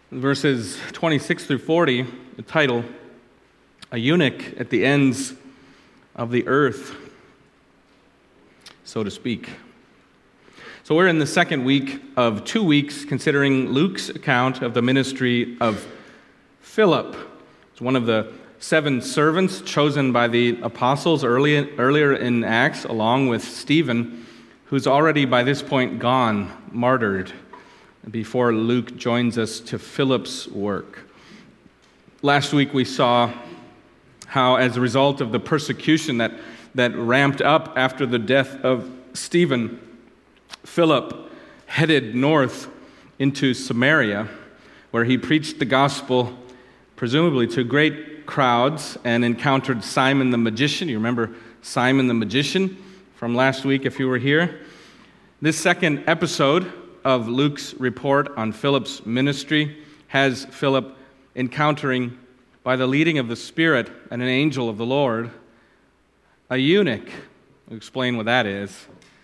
Verses 26 through 40, the title, A Eunuch at the Ends of the Earth, so to speak. So we're in the second week of 2 weeks considering Luke's account of the ministry of Philip. It's one of the 7 servants chosen by the apostles earlier in Acts, along with Stephen, who's already by this point gone, martyred, before Luke joins us to Philip's work. Last week we saw how, as a result of the persecution that ramped up after the death of Stephen, Philip headed north into Samaria, where he preached the gospel, presumably to great crowds, and encountered Simon the magician. You remember Simon the magician from last week if you were here? This second episode of Luke's report on Philip's ministry has Philip encountering, by the leading of the Spirit and an angel of the Lord, a eunuch. I'll explain what that is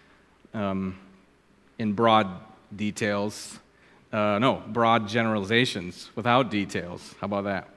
in broad details. Broad generalizations without details. How about that?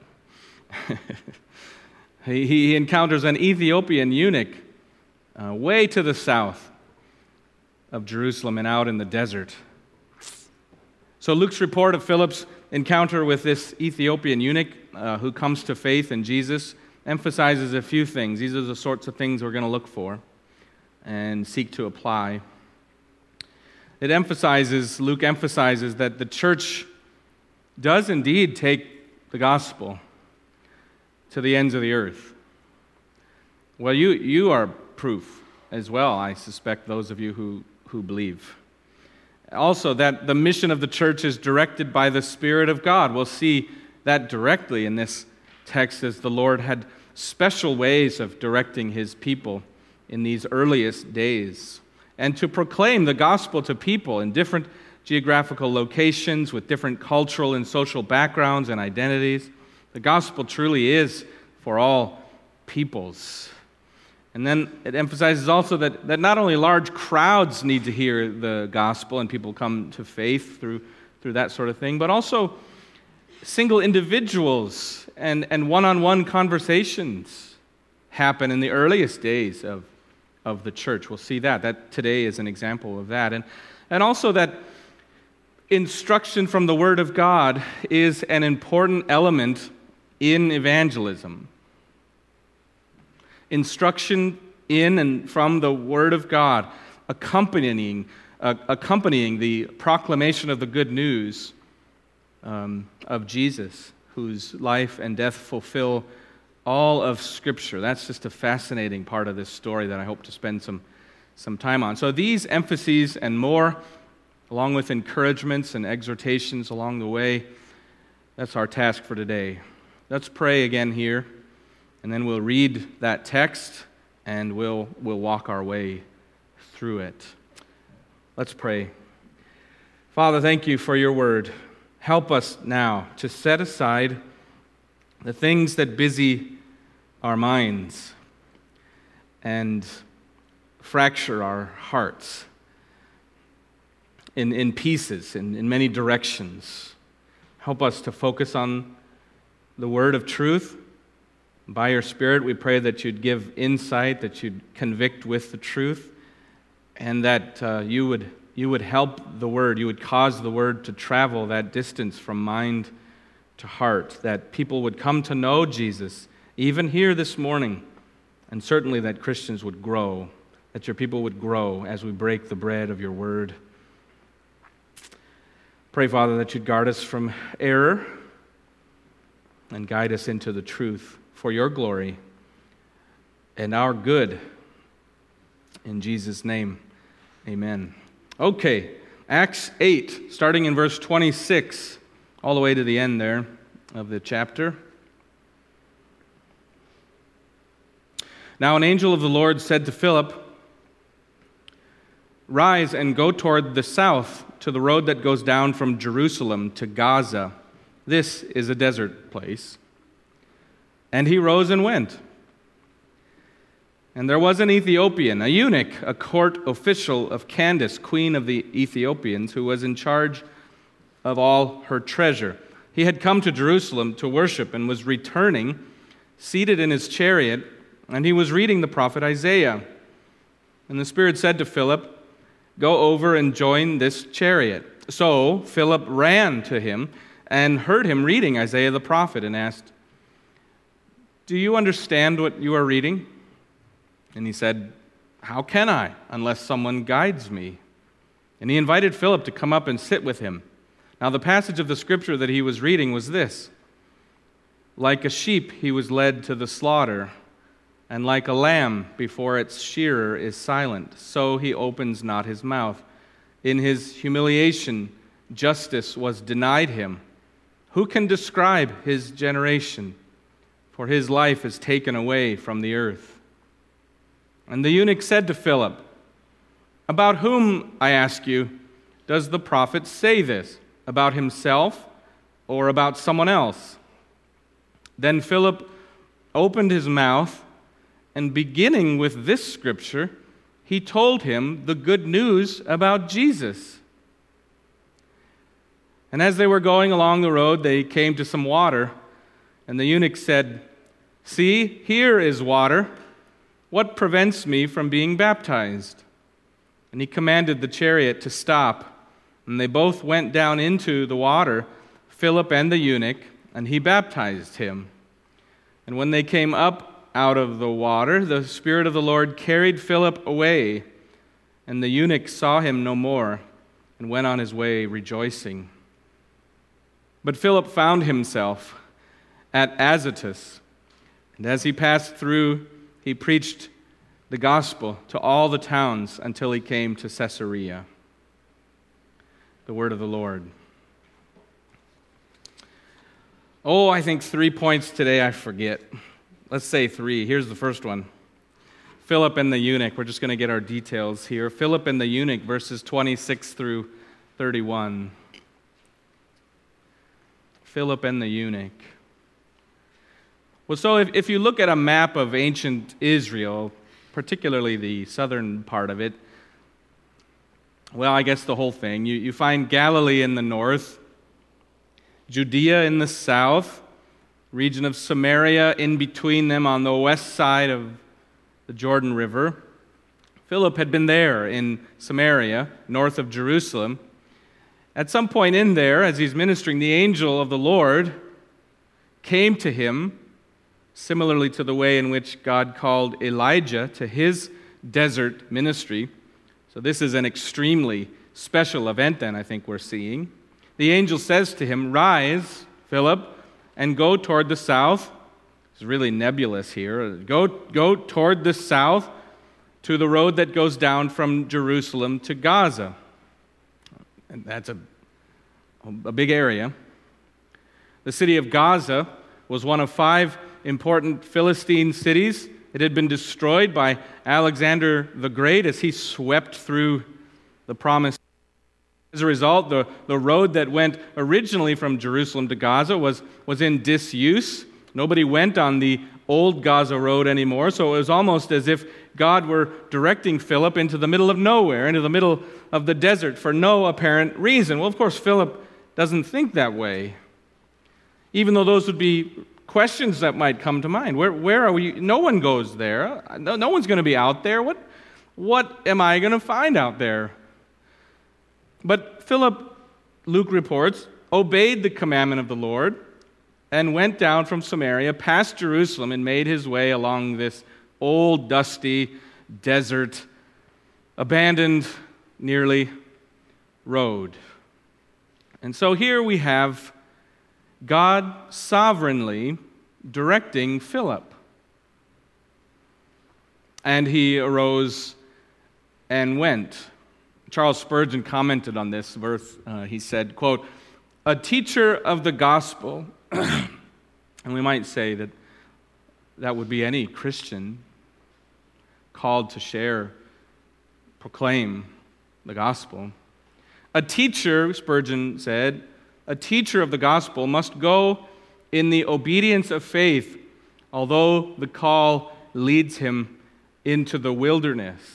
He encounters an Ethiopian eunuch way to the south of Jerusalem and out in the desert. So Luke's report of Philip's encounter with this Ethiopian eunuch who comes to faith in Jesus emphasizes a few things. These are the sorts of things we're going to look for and seek to apply. Luke emphasizes that the church does indeed take the gospel to the ends of the earth. Well, you are proof as well, I suspect, those of you who believe. Also, that the mission of the church is directed by the Spirit of God. We'll see that directly in this text, as the Lord had special ways of directing His people in these earliest days, and to proclaim the gospel to people in different geographical locations with different cultural and social backgrounds and identities. The gospel truly is for all peoples. And then it emphasizes also that not only large crowds need to hear the gospel and people come to faith through that sort of thing, but also single individuals and one-on-one conversations happen in the earliest days of the church. We'll see that today is an example of that. And also that instruction from the Word of God is an important element in evangelism. Instruction in and from the Word of God, accompanying the proclamation of the good news of Jesus, whose life and death fulfill all of Scripture. That's just a fascinating part of this story that I hope to spend some time on. So these emphases and more, along with encouragements and exhortations along the way, that's our task for today. Let's pray again here. And then we'll read that text, and we'll walk our way through it. Let's pray. Father, thank you for your word. Help us now to set aside the things that busy our minds and fracture our hearts in pieces, in many directions. Help us to focus on the word of truth. By your Spirit, we pray that you'd give insight, that you'd convict with the truth, and that you would help the Word, you would cause the Word to travel that distance from mind to heart, that people would come to know Jesus, even here this morning, and certainly that Christians would grow, that your people would grow as we break the bread of your Word. Pray, Father, that you'd guard us from error and guide us into the truth, for your glory and our good. In Jesus' name, amen. Okay, Acts 8, starting in verse 26, all the way to the end there of the chapter. Now an angel of the Lord said to Philip, "Rise and go toward the south to the road that goes down from Jerusalem to Gaza. This is a desert place." And he rose and went. And there was an Ethiopian, a eunuch, a court official of Candace, queen of the Ethiopians, who was in charge of all her treasure. He had come to Jerusalem to worship and was returning, seated in his chariot, and he was reading the prophet Isaiah. And the Spirit said to Philip, "Go over and join this chariot." So Philip ran to him and heard him reading Isaiah the prophet and asked, "Do you understand what you are reading?" And he said, "How can I, unless someone guides me?" And he invited Philip to come up and sit with him. Now the passage of the scripture that he was reading was this: "Like a sheep he was led to the slaughter, and like a lamb before its shearer is silent, so he opens not his mouth. In his humiliation, justice was denied him. Who can describe his generation? For his life is taken away from the earth." And the eunuch said to Philip, "About whom, I ask you, does the prophet say this? About himself or about someone else?" Then Philip opened his mouth, and beginning with this scripture, he told him the good news about Jesus. And as they were going along the road, they came to some water, and the eunuch said, "See, here is water. What prevents me from being baptized?" And he commanded the chariot to stop, and they both went down into the water, Philip and the eunuch, and he baptized him. And when they came up out of the water, the Spirit of the Lord carried Philip away, and the eunuch saw him no more and went on his way rejoicing. But Philip found himself at Azotus, and as he passed through, he preached the gospel to all the towns until he came to Caesarea. The word of the Lord. Oh, I think 3 points today I forget. Let's say 3. Here's the first one. Philip and the eunuch. We're just going to get our details here. Philip and the eunuch, verses 26 through 31. Philip and the eunuch. Well, so if you look at a map of ancient Israel, particularly the southern part of it, well, I guess the whole thing, you find Galilee in the north, Judea in the south, region of Samaria in between them on the west side of the Jordan River. Philip had been there in Samaria, north of Jerusalem. At some point in there, as he's ministering, the angel of the Lord came to him, similarly to the way in which God called Elijah to his desert ministry. So this is an extremely special event then, I think we're seeing. The angel says to him, "Rise, Philip, and go toward the south." It's really nebulous here. Go toward the south to the road that goes down from Jerusalem to Gaza. And that's a big area. The city of Gaza was one of 5 important Philistine cities. It had been destroyed by Alexander the Great as he swept through the promised. As a result, the road that went originally from Jerusalem to Gaza was in disuse. Nobody went on the old Gaza road anymore, so it was almost as if God were directing Philip into the middle of nowhere, into the middle of the desert for no apparent reason. Well, of course, Philip doesn't think that way, even though those would be questions that might come to mind. Where are we? No one goes there. No one's going to be out there. What am I going to find out there? But Philip, Luke reports, obeyed the commandment of the Lord and went down from Samaria past Jerusalem and made his way along this old, dusty, desert, abandoned, nearly road. And so here we have God sovereignly directing Philip. And he arose and went. Charles Spurgeon commented on this verse. He said, quote, "A teacher of the gospel," and we might say that would be any Christian called to share, proclaim the gospel. A teacher, Spurgeon said, a teacher of the gospel must go in the obedience of faith, although the call leads him into the wilderness.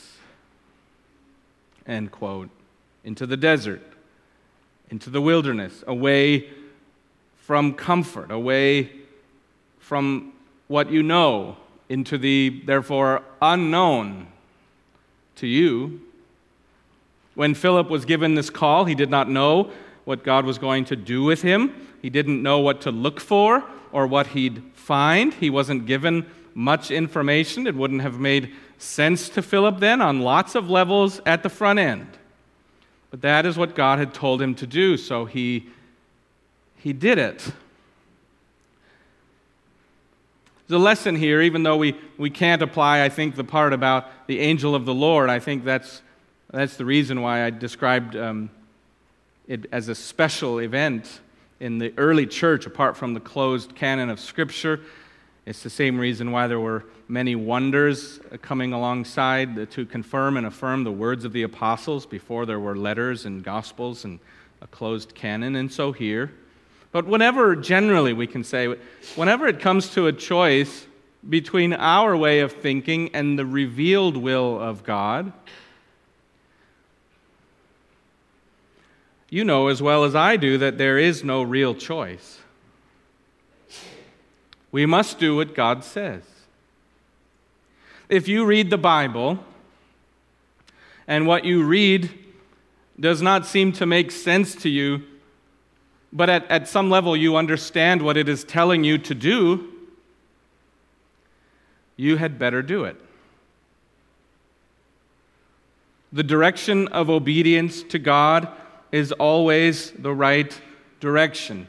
End quote. Into the desert, into the wilderness, away from comfort, away from what you know, into the, therefore, unknown to you. When Philip was given this call, he did not know what God was going to do with him. He didn't know what to look for or what he'd find. He wasn't given much information. It wouldn't have made sense to Philip then on lots of levels at the front end. But that is what God had told him to do, so he did it. There's a lesson here, even though we can't apply, I think, the part about the angel of the Lord. I think that's the reason why I described it as a special event in the early church, apart from the closed canon of Scripture. It's the same reason why there were many wonders coming alongside to confirm and affirm the words of the apostles before there were letters and gospels and a closed canon, and so here. But whenever, generally we can say, whenever it comes to a choice between our way of thinking and the revealed will of God, you know as well as I do that there is no real choice. We must do what God says. If you read the Bible and what you read does not seem to make sense to you, but at some level you understand what it is telling you to do, you had better do it. The direction of obedience to God is always the right direction.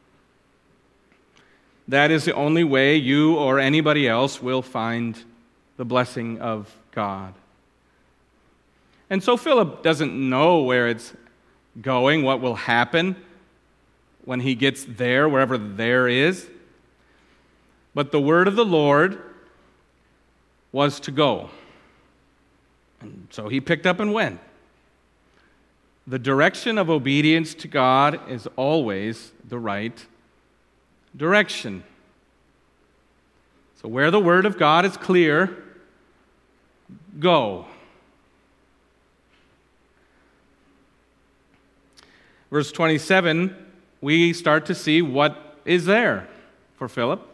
That is the only way you or anybody else will find the blessing of God. And so Philip doesn't know where it's going, what will happen when he gets there, wherever there is. But the word of the Lord was to go. And so he picked up and went. The direction of obedience to God is always the right direction. So where the word of God is clear, go. Verse 27, we start to see what is there for Philip.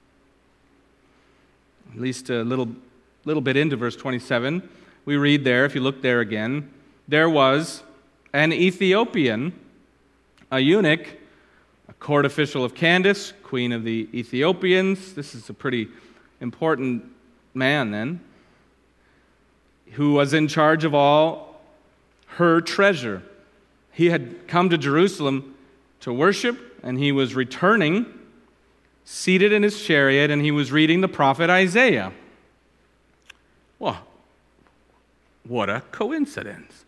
At least a little bit into verse 27, we read there, if you look there again, there was an Ethiopian, a eunuch, a court official of Candace, queen of the Ethiopians. This is a pretty important man then, who was in charge of all her treasure. He had come to Jerusalem to worship, and he was returning, seated in his chariot, and he was reading the prophet Isaiah. Well, what a coincidence.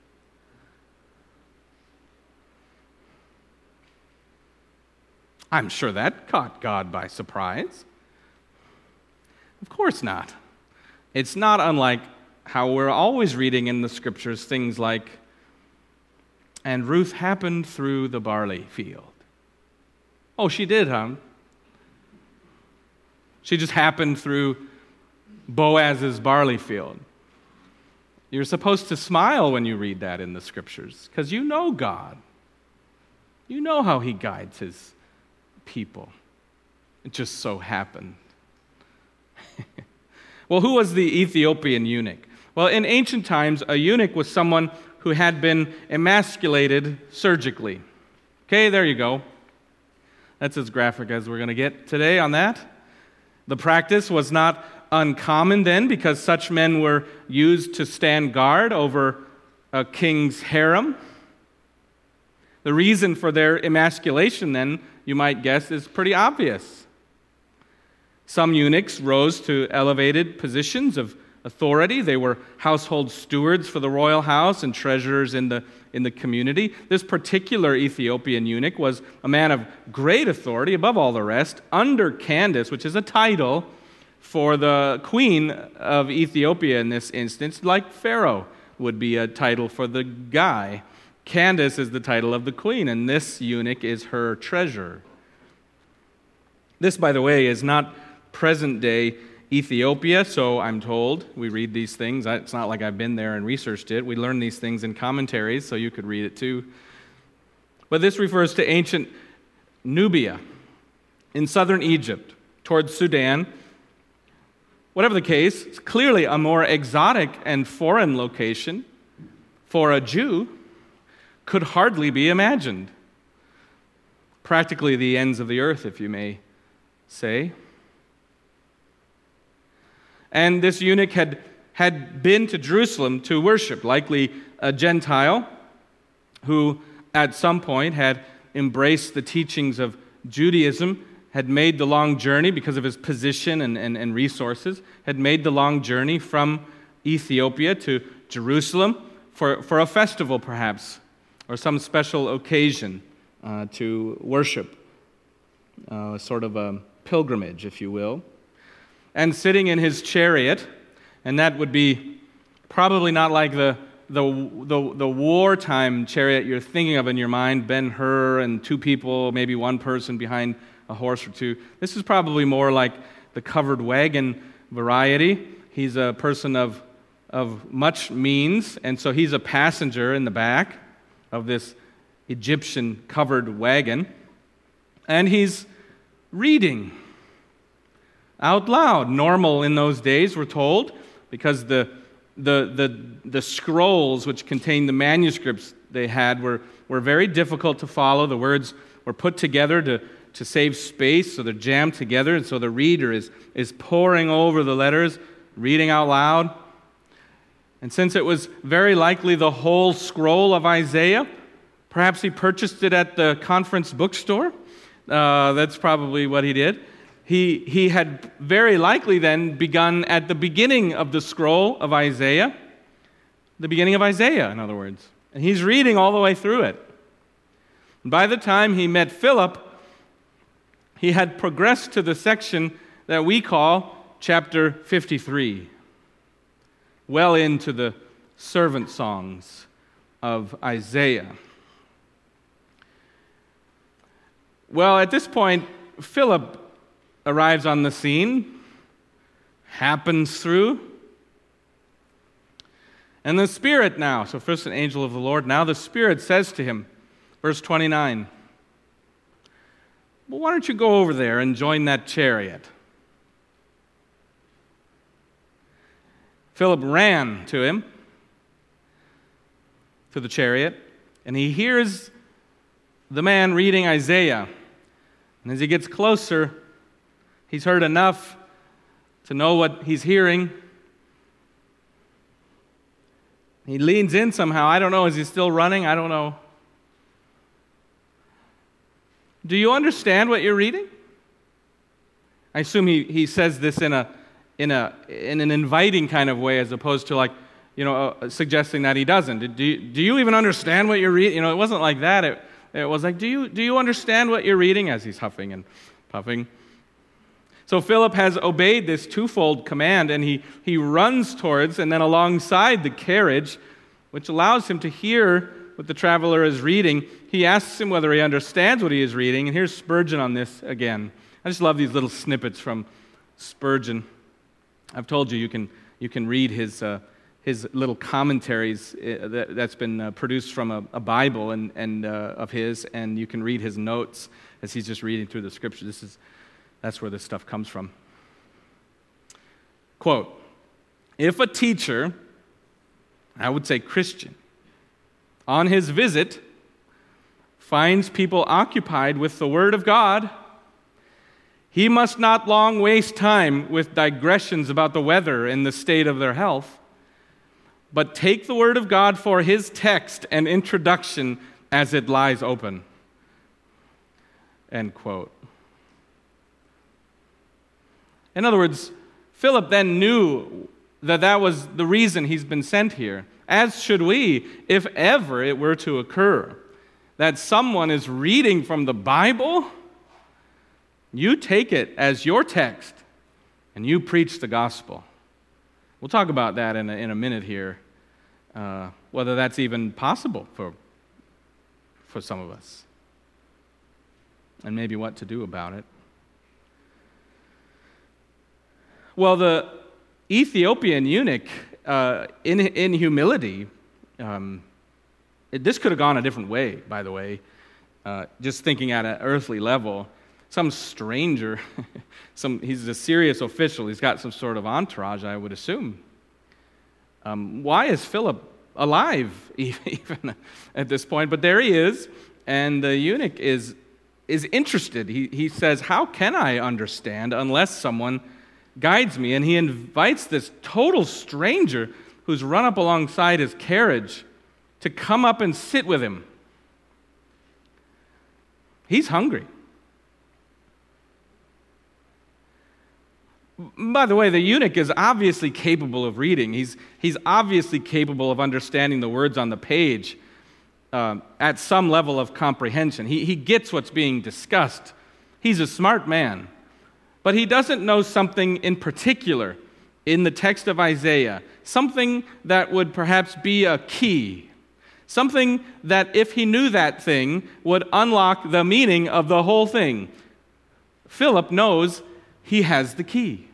I'm sure that caught God by surprise. Of course not. It's not unlike how we're always reading in the Scriptures things like, and Ruth happened through the barley field. Oh, she did, huh? She just happened through Boaz's barley field. You're supposed to smile when you read that in the Scriptures, because you know God. You know how He guides His people. It just so happened. Well, who was the Ethiopian eunuch? Well, in ancient times, a eunuch was someone who had been emasculated surgically. Okay, there you go. That's as graphic as we're going to get today on that. The practice was not uncommon then, because such men were used to stand guard over a king's harem. The reason for their emasculation then, you might guess, is pretty obvious. Some eunuchs rose to elevated positions of authority. They were household stewards for the royal house and treasurers in the community. This particular Ethiopian eunuch was a man of great authority above all the rest, under Candace, which is a title for the queen of Ethiopia in this instance, like Pharaoh would be a title for the guy. Candace is the title of the queen, and this eunuch is her treasurer. This, by the way, is not present-day Ethiopia, so I'm told. We read these things. It's not like I've been there and researched it. We learn these things in commentaries, so you could read it too. But this refers to ancient Nubia, in southern Egypt towards Sudan. Whatever the case, it's clearly a more exotic and foreign location for a Jew could hardly be imagined. Practically the ends of the earth, if you may say. And this eunuch had been to Jerusalem to worship, likely a Gentile who at some point had embraced the teachings of Judaism, had made the long journey because of his position and resources, had made the long journey from Ethiopia to Jerusalem for a festival perhaps, or some special occasion to worship, sort of a pilgrimage, if you will. And sitting in his chariot, and that would be probably not like the wartime chariot you're thinking of in your mind, Ben-Hur and two people, maybe one person behind a horse or two. This is probably more like the covered wagon variety. He's a person of much means, and so he's a passenger in the back of this Egyptian covered wagon, and he's reading out loud. Normal in those days, we're told, because the scrolls which contained the manuscripts they had were very difficult to follow. The words were put together to save space, so they're jammed together, and so the reader is poring over the letters, reading out loud. And since it was very likely the whole scroll of Isaiah, perhaps he purchased it at the conference bookstore. That's probably what he did. He had very likely then begun at the beginning of the scroll of Isaiah, the beginning of Isaiah, in other words. And he's reading all the way through it. And by the time he met Philip, he had progressed to the section that we call chapter 53, well into the servant songs of Isaiah. Well, at this point, Philip arrives on the scene, happens through, and the Spirit now, so first an angel of the Lord, now the Spirit says to him, verse 29, well, why don't you go over there and join that chariot? Philip ran to him, to the chariot, and he hears the man reading Isaiah. And as he gets closer, he's heard enough to know what he's hearing. He leans in somehow. I don't know. Is he still running? I don't know. Do you understand what you're reading? I assume he says this in an inviting kind of way, as opposed to suggesting that he doesn't. Do you even understand what you're reading? It wasn't like that. It was like, do you understand what you're reading? As he's huffing and puffing. So Philip has obeyed this twofold command, and he runs towards and then alongside the carriage, which allows him to hear what the traveler is reading. He asks him whether he understands what he is reading, and here's Spurgeon on this again. I just love these little snippets from Spurgeon. I've told you you can read his little commentaries that's been produced from a Bible and of his, and you can read his notes as he's just reading through the Scripture. That's where this stuff comes from. Quote, if a teacher, I would say Christian, on his visit finds people occupied with the Word of God, he must not long waste time with digressions about the weather and the state of their health, but take the Word of God for his text and introduction as it lies open. End quote. In other words, Philip then knew that was the reason he's been sent here, as should we, if ever it were to occur, that someone is reading from the Bible. You take it as your text, and you preach the gospel. We'll talk about that in a minute here, whether that's even possible for some of us, and maybe what to do about it. Well, the Ethiopian eunuch, in humility, this could have gone a different way, by the way, just thinking at an earthly level. some stranger. He's a serious official. He's got some sort of entourage, I would assume. Why is Philip alive even at this point? But there he is, and the eunuch is interested. He says, how can I understand unless someone guides me? And he invites this total stranger who's run up alongside his carriage to come up and sit with him. He's hungry. By the way, the eunuch is obviously capable of reading. He's obviously capable of understanding the words on the page at some level of comprehension. He gets what's being discussed. He's a smart man. But he doesn't know something in particular in the text of Isaiah, something that would perhaps be a key, something that if he knew that thing would unlock the meaning of the whole thing. Philip knows he has the key.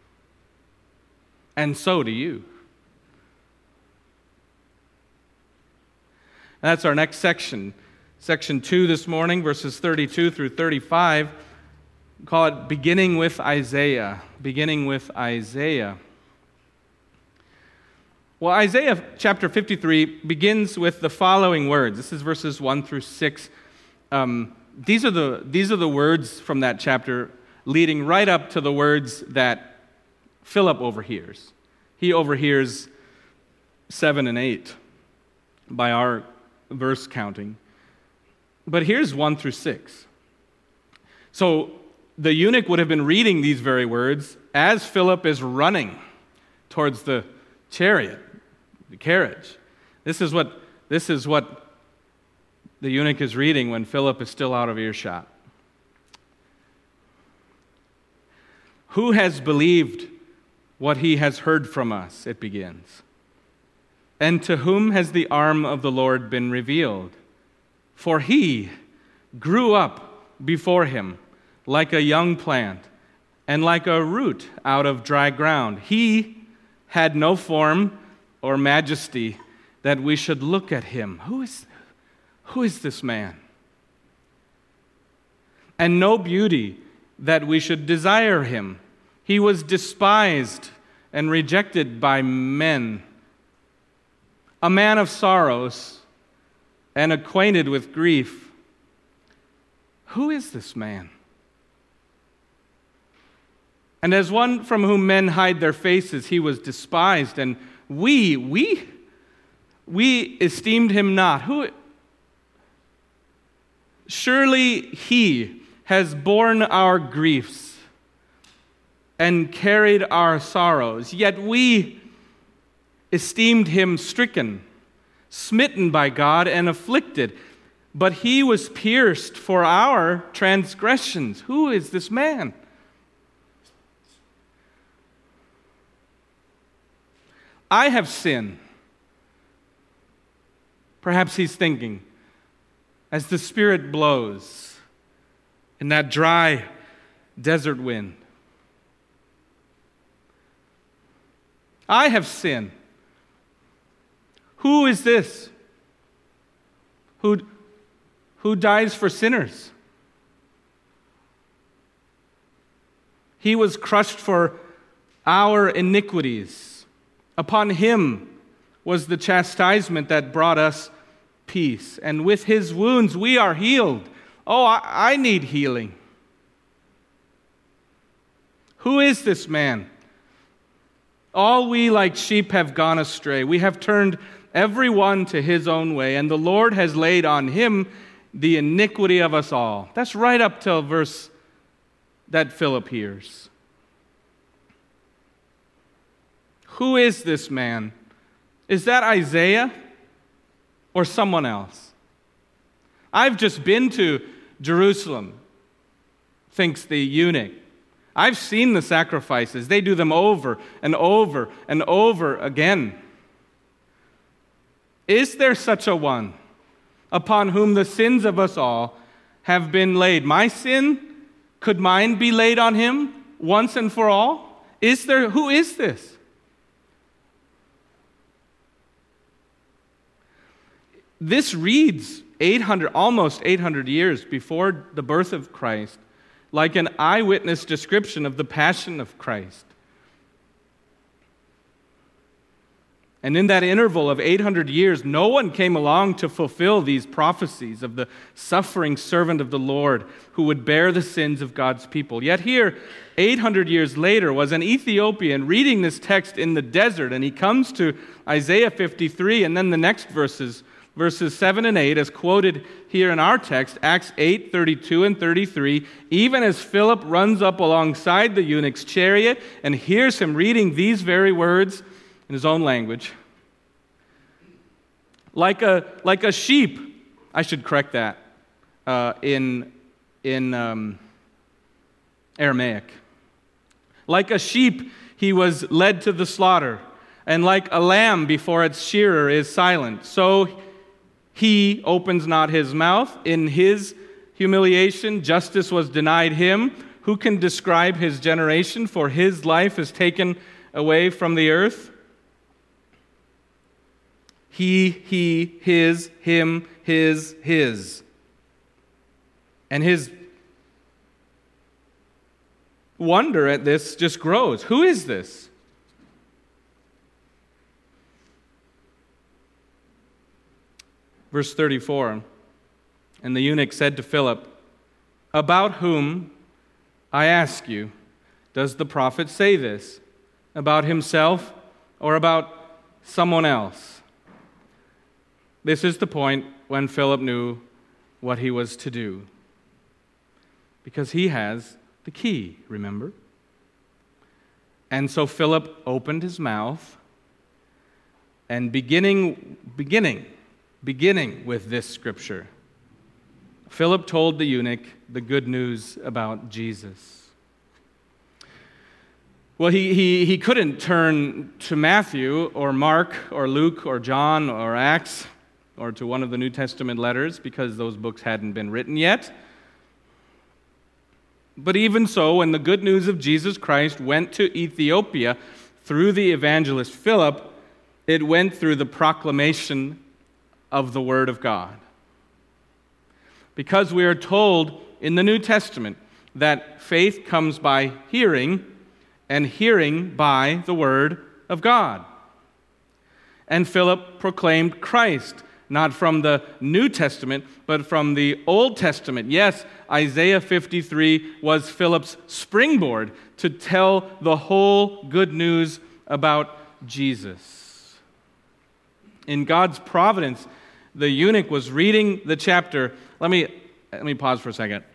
And so do you. That's our next section. Section 2 this morning, verses 32 through 35. We call it Beginning with Isaiah. Beginning with Isaiah. Well, Isaiah chapter 53 begins with the following words. This is verses 1 through 6. These are the words from that chapter leading right up to the words that Philip overhears. He overhears 7 and 8 by our verse counting. But here's 1 through 6. So the eunuch would have been reading these very words as Philip is running towards the chariot, the carriage. This is what the eunuch is reading when Philip is still out of earshot. Who has believed what he has heard from us? It begins. And to whom has the arm of the Lord been revealed? For he grew up before him like a young plant and like a root out of dry ground. He had no form or majesty that we should look at him. Who is this man? And no beauty that we should desire him. He was despised and rejected by men, a man of sorrows and acquainted with grief. Who is this man? And as one from whom men hide their faces, he was despised, and we esteemed him not. Surely he has borne our griefs and carried our sorrows, yet we esteemed him stricken, smitten by God, and afflicted. But he was pierced for our transgressions. Who is this man? I have sinned. Perhaps he's thinking, as the Spirit blows in that dry desert wind. I have sinned. Who is this who dies for sinners? He was crushed for our iniquities. Upon him was the chastisement that brought us peace. And with his wounds we are healed. Oh, I need healing. Who is this man? All we like sheep have gone astray. We have turned every one to his own way, and the Lord has laid on him the iniquity of us all. That's right up till verse that Philip hears. Who is this man? Is that Isaiah or someone else? I've just been to Jerusalem, thinks the eunuch. I've seen the sacrifices. They do them over and over and over again. Is there such a one upon whom the sins of us all have been laid? My sin, could mine be laid on him once and for all? Who is this? This reads almost 800 years before the birth of Christ, like an eyewitness description of the passion of Christ. And in that interval of 800 years, no one came along to fulfill these prophecies of the suffering servant of the Lord who would bear the sins of God's people. Yet here, 800 years later, was an Ethiopian reading this text in the desert, and he comes to Isaiah 53, and then the next verses 7 and 8, as quoted here in our text, Acts 8, 32 and 33, even as Philip runs up alongside the eunuch's chariot and hears him reading these very words in his own language. Like a sheep, I should correct that, in Aramaic. Like a sheep, he was led to the slaughter, and like a lamb before its shearer is silent, so he opens not his mouth. In his humiliation, justice was denied him. Who can describe his generation? For his life is taken away from the earth. He, his, him, his. And his wonder at this just grows. Who is this? Verse 34, and the eunuch said to Philip, about whom, I ask you, does the prophet say this? About himself or about someone else? This is the point when Philip knew what he was to do. Because he has the key, remember? And so Philip opened his mouth, and beginning with this scripture, Philip told the eunuch the good news about Jesus. Well, he couldn't turn to Matthew or Mark or Luke or John or Acts or to one of the New Testament letters because those books hadn't been written yet. But even so, when the good news of Jesus Christ went to Ethiopia through the evangelist Philip, it went through the proclamation of the Word of God. Because we are told in the New Testament that faith comes by hearing, and hearing by the Word of God. And Philip proclaimed Christ, not from the New Testament, but from the Old Testament. Yes, Isaiah 53 was Philip's springboard to tell the whole good news about Jesus. In God's providence, the eunuch was reading the chapter. Let me pause for a second.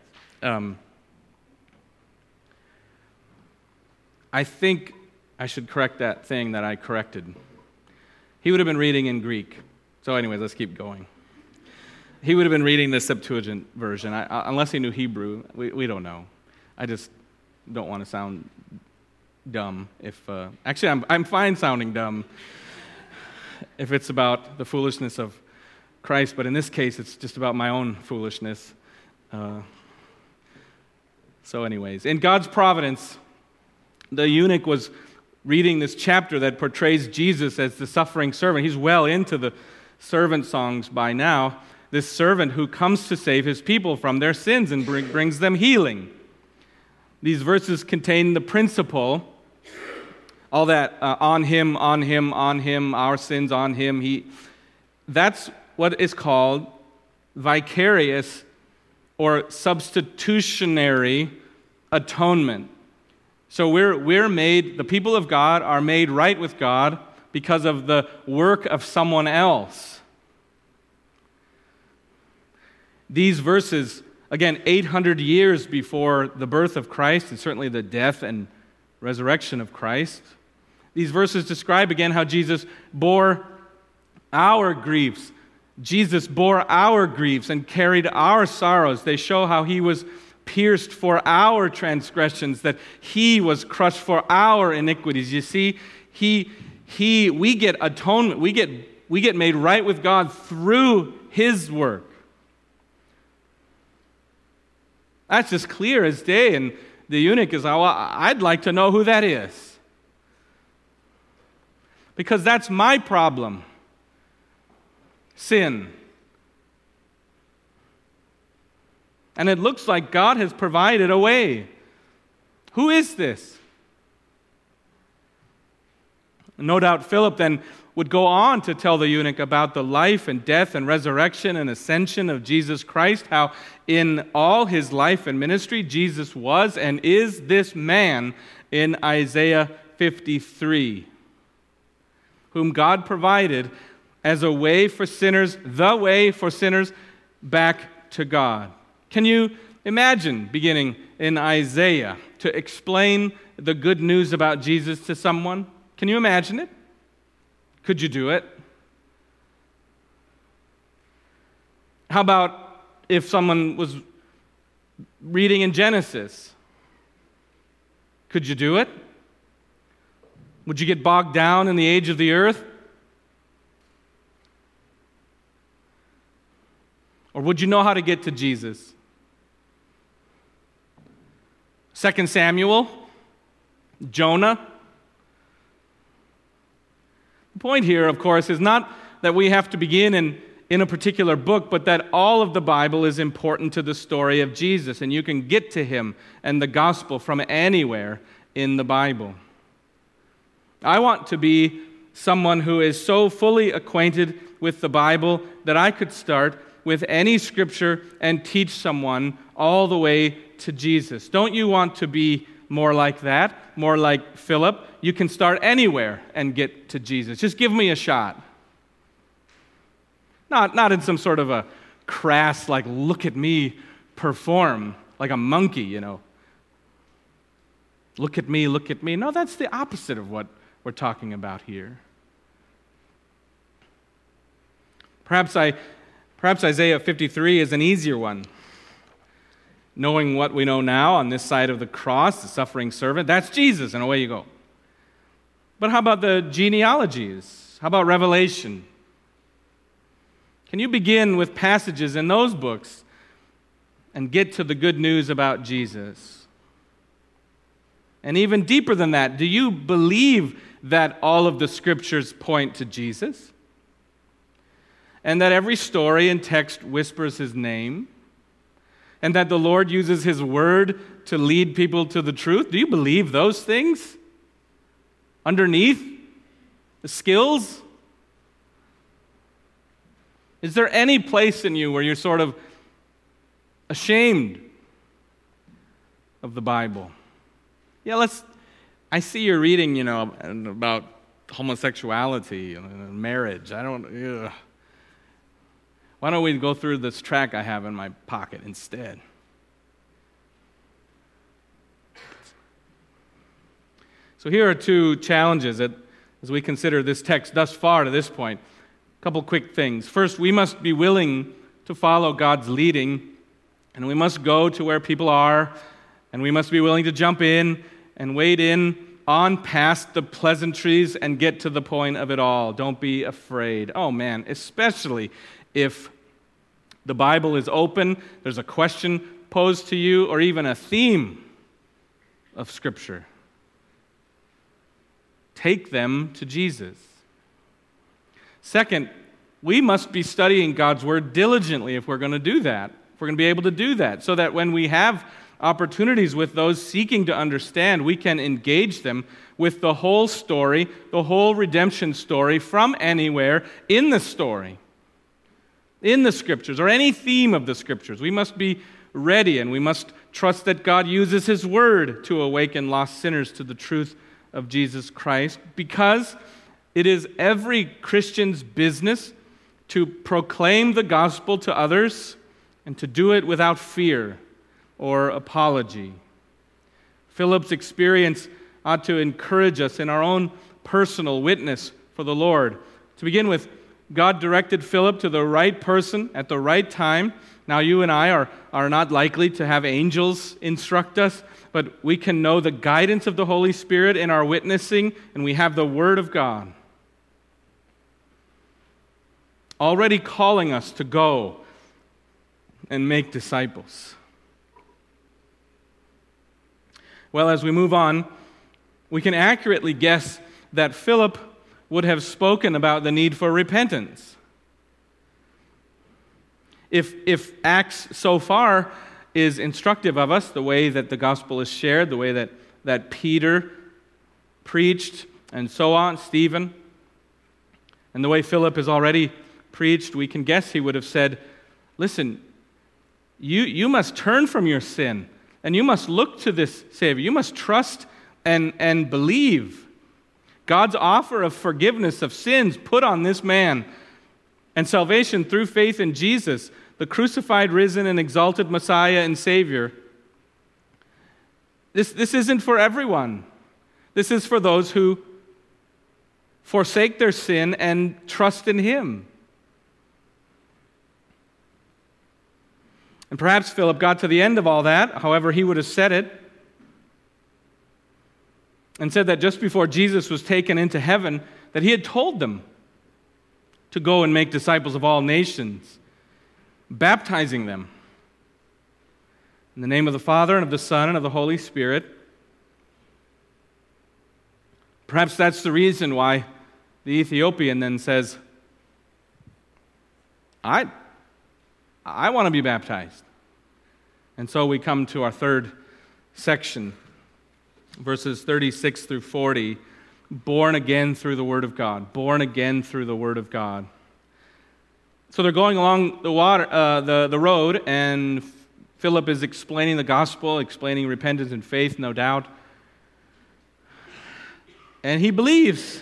I think I should correct that thing that I corrected. He would have been reading in Greek. So anyways, let's keep going. He would have been reading the Septuagint version. Unless he knew Hebrew, we don't know. I just don't want to sound dumb. Actually, I'm fine sounding dumb if it's about the foolishness of Christ, but in this case, it's just about my own foolishness. So anyways, in God's providence, the eunuch was reading this chapter that portrays Jesus as the suffering servant. He's well into the servant songs by now. This servant who comes to save his people from their sins and brings them healing. These verses contain the principle, all that on him, our sins on him. That's what is called vicarious or substitutionary atonement. So we're made, the people of God are made right with God because of the work of someone else. These verses, again, 800 years before the birth of Christ and certainly the death and resurrection of Christ, these verses describe again how Jesus bore our griefs. Jesus bore our griefs and carried our sorrows. They show how he was pierced for our transgressions, that he was crushed for our iniquities. You see, we get atonement. We get made right with God through his work. That's just clear as day. And the eunuch is, well, I'd like to know who that is. Because that's my problem. Sin. And it looks like God has provided a way. Who is this? No doubt Philip then would go on to tell the eunuch about the life and death and resurrection and ascension of Jesus Christ, how in all his life and ministry, Jesus was and is this man in Isaiah 53, whom God provided as a way for sinners, the way for sinners back to God. Can you imagine beginning in Isaiah to explain the good news about Jesus to someone? Can you imagine it? Could you do it? How about if someone was reading in Genesis? Could you do it? Would you get bogged down in the age of the earth? Or would you know how to get to Jesus? 2 Samuel, Jonah. The point here, of course, is not that we have to begin in a particular book, but that all of the Bible is important to the story of Jesus, and you can get to him and the gospel from anywhere in the Bible. I want to be someone who is so fully acquainted with the Bible that I could start with any scripture and teach someone all the way to Jesus. Don't you want to be more like that, more like Philip? You can start anywhere and get to Jesus. Just give me a shot. Not in some sort of a crass, like, look at me perform, like a monkey, you know. Look at me, look at me. No, that's the opposite of what we're talking about here. Perhaps Isaiah 53 is an easier one. Knowing what we know now on this side of the cross, the suffering servant, that's Jesus, and away you go. But how about the genealogies? How about Revelation? Can you begin with passages in those books and get to the good news about Jesus? And even deeper than that, do you believe that all of the scriptures point to Jesus? And that every story and text whispers his name? And that the Lord uses his word to lead people to the truth? Do you believe those things? Underneath the skills? Is there any place in you where you're sort of ashamed of the Bible? Yeah, I see you're reading, about homosexuality and marriage. Why don't we go through this tract I have in my pocket instead? So here are two challenges as we consider this text thus far to this point. A couple quick things. First, we must be willing to follow God's leading, and we must go to where people are, and we must be willing to jump in and wade in on past the pleasantries and get to the point of it all. Don't be afraid. Oh man, especially if the Bible is open, there's a question posed to you, or even a theme of Scripture. Take them to Jesus. Second, we must be studying God's Word diligently if we're going to do that, if we're going to be able to do that, so that when we have opportunities with those seeking to understand, we can engage them with the whole story, the whole redemption story from anywhere in the story, in the Scriptures, or any theme of the Scriptures. We must be ready, and we must trust that God uses His Word to awaken lost sinners to the truth of Jesus Christ, because it is every Christian's business to proclaim the gospel to others and to do it without fear or apology. Philip's experience ought to encourage us in our own personal witness for the Lord. To begin with, God directed Philip to the right person at the right time. Now, you and I are not likely to have angels instruct us, but we can know the guidance of the Holy Spirit in our witnessing, and we have the Word of God already calling us to go and make disciples. Well, as we move on, we can accurately guess that Philip would have spoken about the need for repentance. If Acts so far is instructive of us, the way that the gospel is shared, the way that Peter preached, and so on, Stephen. And the way Philip has already preached, we can guess he would have said, listen, you must turn from your sin, and you must look to this Savior. You must trust and believe. God's offer of forgiveness of sins put on this man, and salvation through faith in Jesus, the crucified, risen, and exalted Messiah and Savior. This isn't for everyone. This is for those who forsake their sin and trust in Him. And perhaps Philip got to the end of all that, however he would have said it, and said that just before Jesus was taken into heaven, that he had told them to go and make disciples of all nations, baptizing them in the name of the Father and of the Son and of the Holy Spirit. Perhaps that's the reason why the Ethiopian then says, I want to be baptized. And so we come to our third section, verses 36 through 40, born again through the Word of God. Born again through the Word of God. So they're going along the road, and Philip is explaining the gospel, explaining repentance and faith, no doubt. And he believes.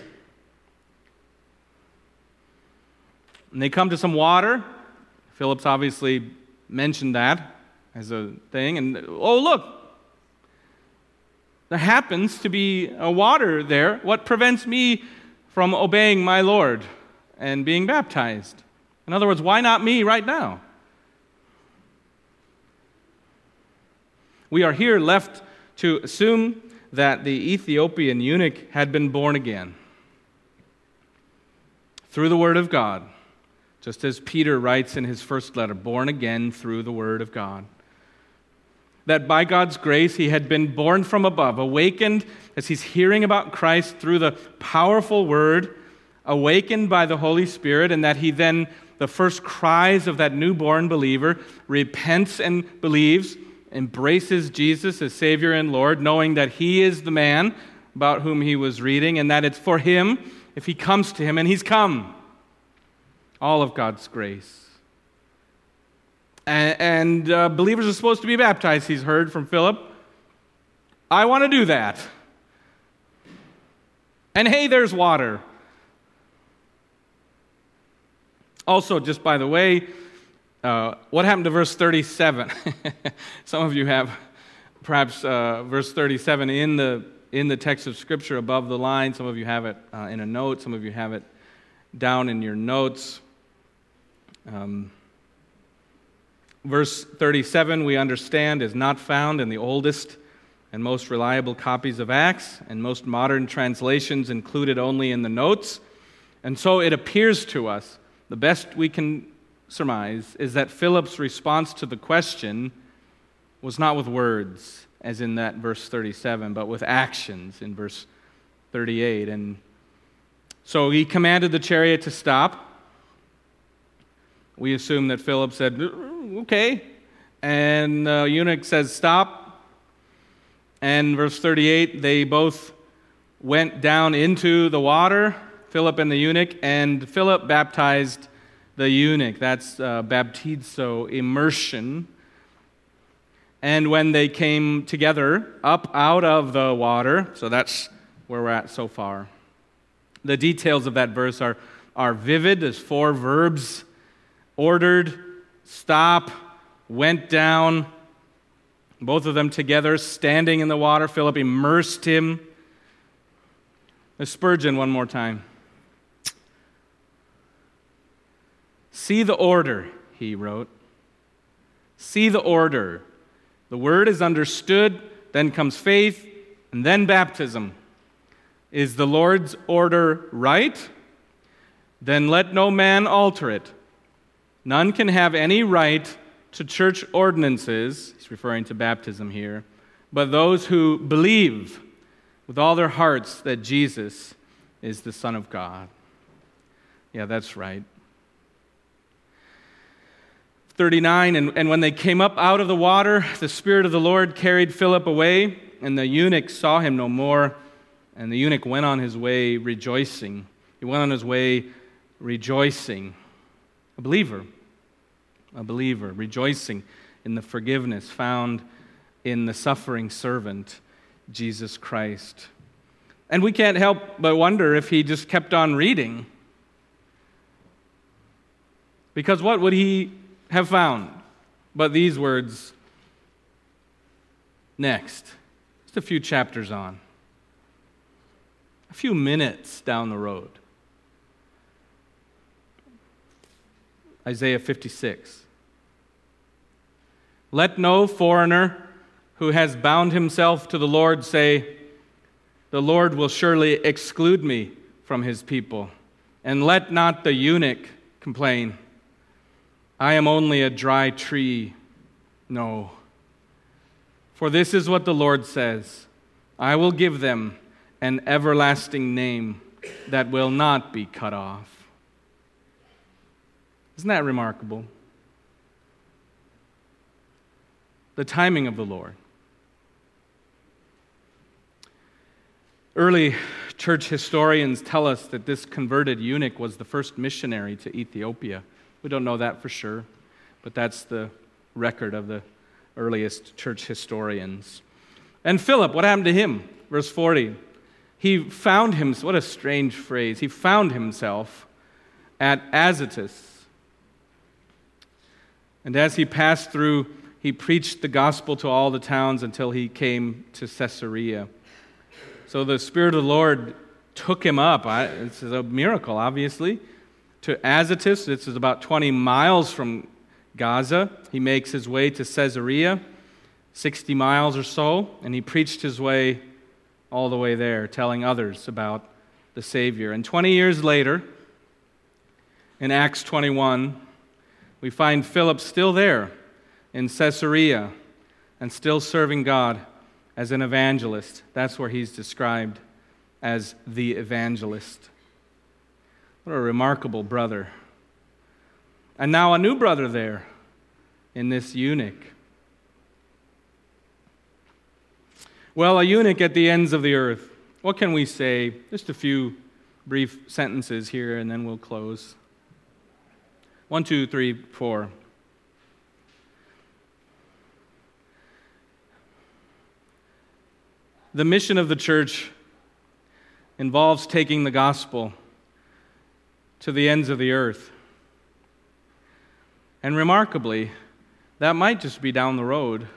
And they come to some water. Philip's obviously mentioned that as a thing. And, oh, look, there happens to be a water there. What prevents me from obeying my Lord and being baptized? In other words, why not me right now? We are here left to assume that the Ethiopian eunuch had been born again through the Word of God, just as Peter writes in his first letter, born again through the Word of God. That by God's grace he had been born from above, awakened as he's hearing about Christ through the powerful Word, awakened by the Holy Spirit, and that he then, the first cries of that newborn believer, repents and believes, embraces Jesus as Savior and Lord, knowing that He is the man about whom he was reading, and that it's for him if he comes to Him, and he's come. All of God's grace. And believers are supposed to be baptized, he's heard from Philip. I want to do that. And hey, there's water. Also, just by the way, what happened to verse 37? Some of you have perhaps verse 37 in the text of Scripture above the line. Some of you have it in a note. Some of you have it down in your notes. Verse 37, we understand, is not found in the oldest and most reliable copies of Acts, and most modern translations included only in the notes. And so it appears to us, the best we can surmise, is that Philip's response to the question was not with words, as in that verse 37, but with actions in verse 38. And so he commanded the chariot to stop. We assume that Philip said, okay. And the eunuch says, stop. And verse 38, they both went down into the water, Philip and the eunuch, and Philip baptized the eunuch. That's baptizo, immersion. And when they came together up out of the water, so that's where we're at so far. The details of that verse are vivid. There's 4 verbs: ordered, stop, went down, both of them together, standing in the water. Philip immersed him. There's Spurgeon one more time. See the order, he wrote. See the order. The word is understood, then comes faith, and then baptism. Is the Lord's order right? Then let no man alter it. None can have any right to church ordinances, he's referring to baptism here, but those who believe with all their hearts that Jesus is the Son of God. Yeah, that's right. 39, and when they came up out of the water, the Spirit of the Lord carried Philip away, and the eunuch saw him no more, and the eunuch went on his way rejoicing. He went on his way rejoicing. A believer, rejoicing in the forgiveness found in the suffering servant, Jesus Christ. And we can't help but wonder if he just kept on reading. Because what would he have found but these words next, just a few chapters on, a few minutes down the road? Isaiah 56. Let no foreigner who has bound himself to the Lord say, the Lord will surely exclude me from his people. And let not the eunuch complain, I am only a dry tree. No. For this is what the Lord says, I will give them an everlasting name that will not be cut off. Isn't that remarkable? The timing of the Lord. Early church historians tell us that this converted eunuch was the first missionary to Ethiopia. We don't know that for sure, but that's the record of the earliest church historians. And Philip, what happened to him? Verse 40. He found himself, what a strange phrase, he found himself at Azotus. And as he passed through, he preached the gospel to all the towns until he came to Caesarea. So the Spirit of the Lord took him up. This is a miracle, obviously. To Azotus. This is about 20 miles from Gaza. He makes his way to Caesarea, 60 miles or so, and he preached his way all the way there, telling others about the Savior. And 20 years later, in Acts 21, we find Philip still there in Caesarea and still serving God as an evangelist. That's where he's described as the evangelist. What a remarkable brother. And now a new brother there in this eunuch. Well, a eunuch at the ends of the earth. What can we say? Just a few brief sentences here, and then we'll close. 1, 2, 3, 4. The mission of the church involves taking the gospel to the ends of the earth. And remarkably, that might just be down the road.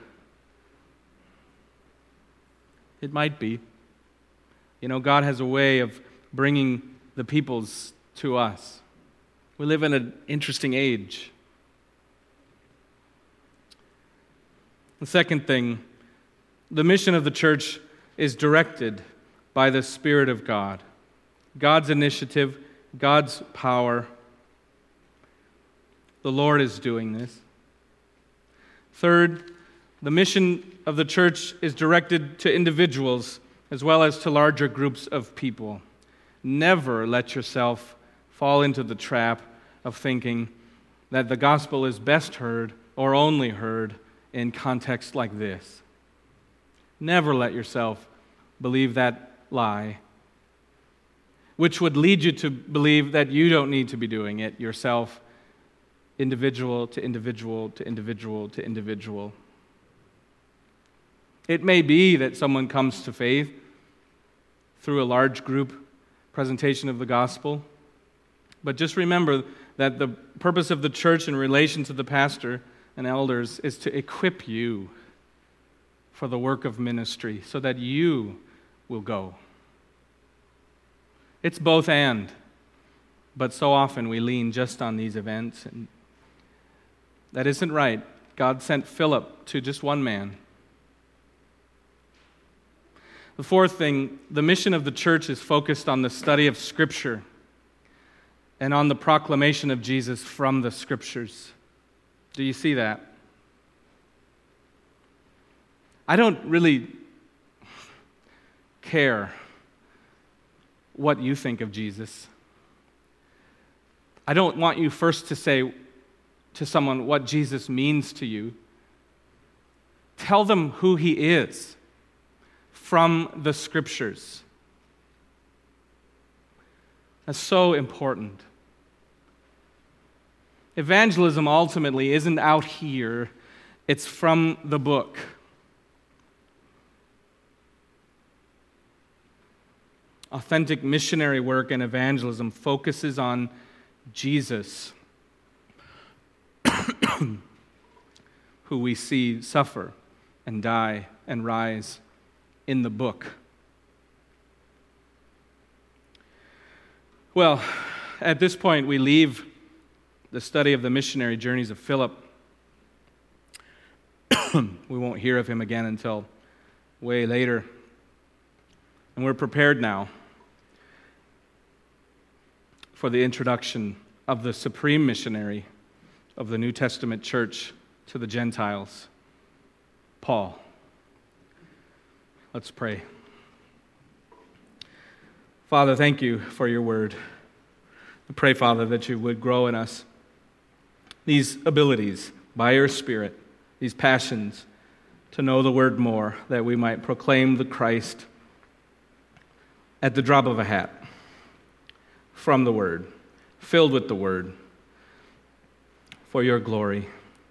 It might be. You know, God has a way of bringing the peoples to us. We live in an interesting age. The second thing, the mission of the church is directed by the Spirit of God. God's initiative, God's power. The Lord is doing this. Third, the mission of the church is directed to individuals as well as to larger groups of people. Never let yourself fall into the trap of thinking that the gospel is best heard or only heard in contexts like this. Never let yourself believe that lie, which would lead you to believe that you don't need to be doing it yourself, individual to individual to individual to individual. It may be that someone comes to faith through a large group presentation of the gospel, but just remember that the purpose of the church in relation to the pastor and elders is to equip you for the work of ministry so that you will go. It's both and, but so often we lean just on these events, and that isn't right. God sent Philip to just one man. The fourth thing, the mission of the church is focused on the study of Scripture and on the proclamation of Jesus from the Scriptures. Do you see that? I don't really care what you think of Jesus. I don't want you first to say, to someone what Jesus means to you, tell them who he is from the Scriptures. That's so important. Evangelism ultimately isn't out here, it's from the book. Authentic missionary work and evangelism focuses on Jesus, who we see suffer and die and rise in the book. Well, at this point, we leave the study of the missionary journeys of Philip. We won't hear of him again until way later. And we're prepared now for the introduction of the supreme missionary of the New Testament church to the Gentiles, Paul. Let's pray. Father, thank you for your word. I pray, Father, that you would grow in us these abilities by your Spirit, these passions to know the word more, that we might proclaim the Christ at the drop of a hat from the word, filled with the word, for your glory,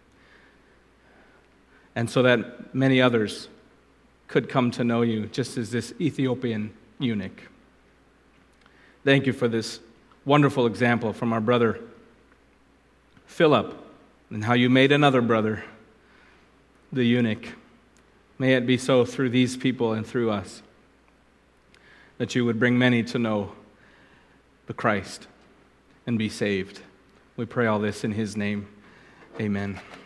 and so that many others could come to know you, just as this Ethiopian eunuch. Thank you for this wonderful example from our brother Philip, and how you made another brother, the eunuch. May it be so through these people and through us, that you would bring many to know the Christ and be saved. We pray all this in his name. Amen.